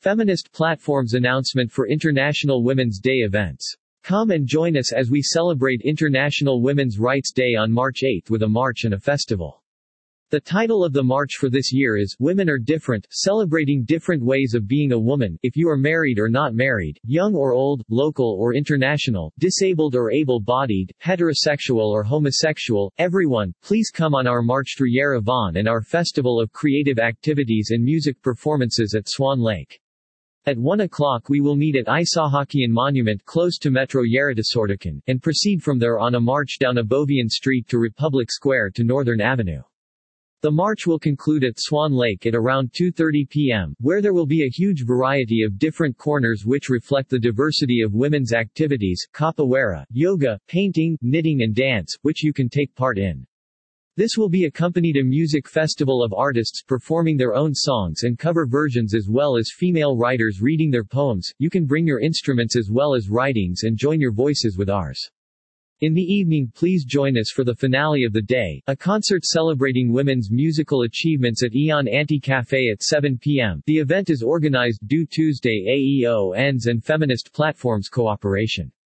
Feminist Platform's announcement for International Women's Day events. Come and join us as we celebrate International Women's Rights Day on March 8 with a march and a festival. The title of the march for this year is Women Are Different, celebrating different ways of being a woman, if you are married or not married, young or old, local or international, disabled or able-bodied, heterosexual or homosexual, everyone, please come on our march through Yerevan and our festival of creative activities and music performances at Swan Lake. At 1 o'clock we will meet at Isahakian Monument close to Metro Yeratisortikan, and proceed from there on a march down Abovian Street to Republic Square to Northern Avenue. The march will conclude at Swan Lake at around 2:30 p.m., where there will be a huge variety of different corners which reflect the diversity of women's activities, capoeira, yoga, painting, knitting and dance, which you can take part in. This will be accompanied a music festival of artists performing their own songs and cover versions as well as female writers reading their poems. You can bring your instruments as well as writings and join your voices with ours. In the evening please join us for the finale of the day, a concert celebrating women's musical achievements at Eon Anti-Cafe at 7 p.m. The event is organized due Tuesday AEO ends and Feminist Platform's cooperation.